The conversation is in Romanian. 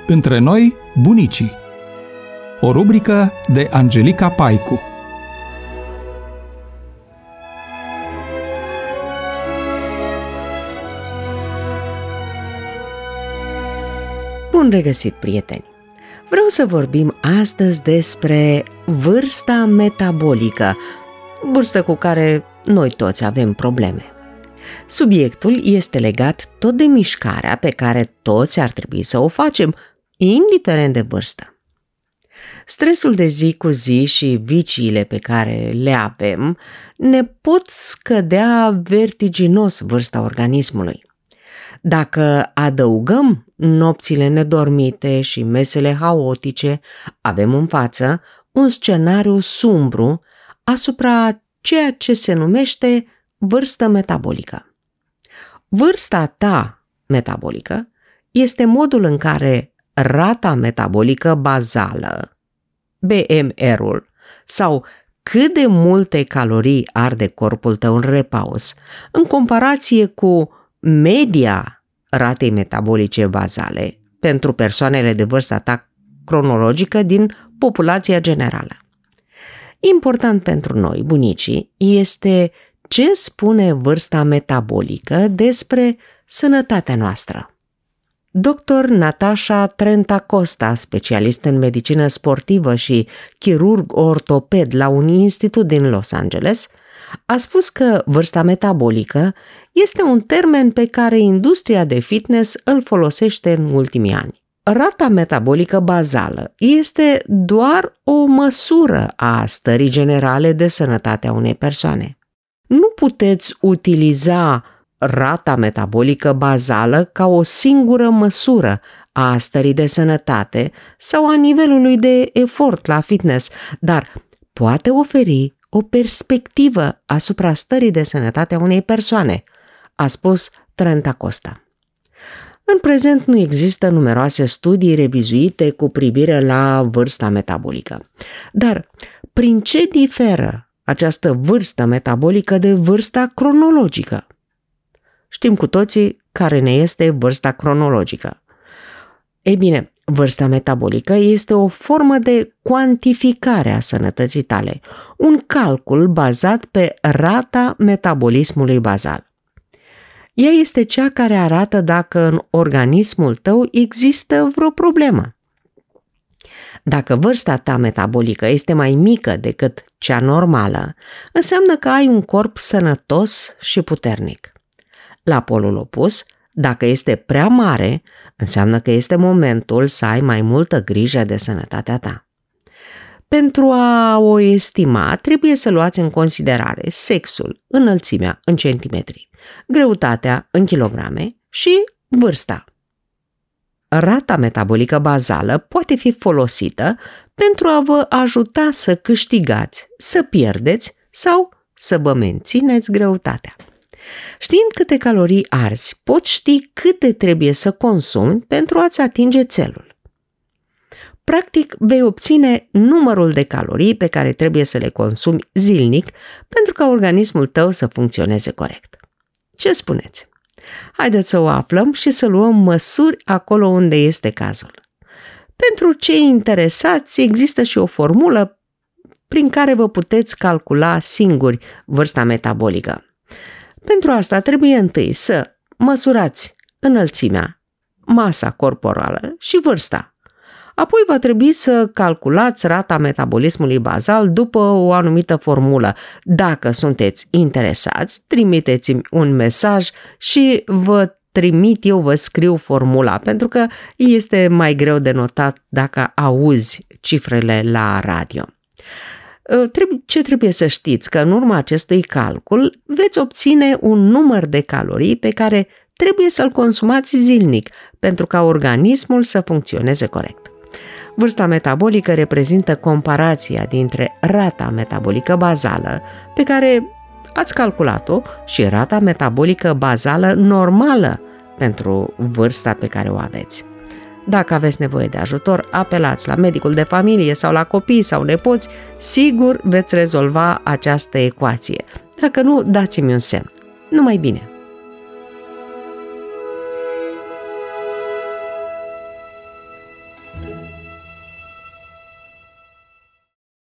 Între noi, bunicii. O rubrică de Angelica Paicu. Bun regăsit, prieteni! Vreau să vorbim astăzi despre vârsta metabolică, vârstă cu care noi toți avem probleme. Subiectul este legat tot de mișcarea pe care toți ar trebui să o facem, indiferent de vârstă. Stresul de zi cu zi și viciile pe care le avem ne pot scădea vertiginos vârsta organismului. Dacă adăugăm nopțile nedormite și mesele haotice, avem în față un scenariu sumbru asupra ceea ce se numește vârstă metabolică. Vârsta ta metabolică este modul în care rata metabolică bazală, BMR-ul, sau cât de multe calorii arde corpul tău în repaus, în comparație cu media ratei metabolice bazale pentru persoanele de vârsta ta cronologică din populația generală. Important pentru noi, bunicii, este ce spune vârsta metabolică despre sănătatea noastră. Dr. Natasha Trenta-Costa, specialist în medicină sportivă și chirurg ortoped la un institut din Los Angeles, a spus că vârsta metabolică este un termen pe care industria de fitness îl folosește în ultimii ani. Rata metabolică bazală este doar o măsură a stării generale de sănătate a unei persoane. Nu puteți utiliza rata metabolică bazală ca o singură măsură a stării de sănătate sau a nivelului de efort la fitness, dar poate oferi o perspectivă asupra stării de sănătate a unei persoane, a spus Trenta-Costa. În prezent nu există numeroase studii revizuite cu privire la vârsta metabolică. Dar prin ce diferă această vârstă metabolică de vârsta cronologică? Știm cu toții care ne este vârsta cronologică. Ei bine, vârsta metabolică este o formă de cuantificare a sănătății tale, un calcul bazat pe rata metabolismului bazal. Ea este cea care arată dacă în organismul tău există vreo problemă. Dacă vârsta ta metabolică este mai mică decât cea normală, înseamnă că ai un corp sănătos și puternic. La polul opus, dacă este prea mare, înseamnă că este momentul să ai mai multă grijă de sănătatea ta. Pentru a o estima, trebuie să luați în considerare sexul, înălțimea în centimetri, greutatea în kilograme și vârsta. Rata metabolică bazală poate fi folosită pentru a vă ajuta să câștigați, să pierdeți sau să vă mențineți greutatea. Știind câte calorii arzi, poți ști câte trebuie să consumi pentru a-ți atinge țelul. Practic, vei obține numărul de calorii pe care trebuie să le consumi zilnic pentru ca organismul tău să funcționeze corect. Ce spuneți? Haideți să o aflăm și să luăm măsuri acolo unde este cazul. Pentru cei interesați, există și o formulă prin care vă puteți calcula singuri vârsta metabolică. Pentru asta trebuie întâi să măsurați înălțimea, masa corporală și vârsta. Apoi va trebui să calculați rata metabolismului bazal după o anumită formulă. Dacă sunteți interesați, trimiteți-mi un mesaj și vă scriu formula, pentru că este mai greu de notat dacă auzi cifrele la radio. Ce trebuie să știți? Că în urma acestui calcul veți obține un număr de calorii pe care trebuie să-l consumați zilnic pentru ca organismul să funcționeze corect. Vârsta metabolică reprezintă comparația dintre rata metabolică bazală pe care ați calculat-o și rata metabolică bazală normală pentru vârsta pe care o aveți. Dacă aveți nevoie de ajutor, apelați la medicul de familie sau la copii sau nepoți, sigur veți rezolva această ecuație. Dacă nu, dați-mi un semn. Numai bine!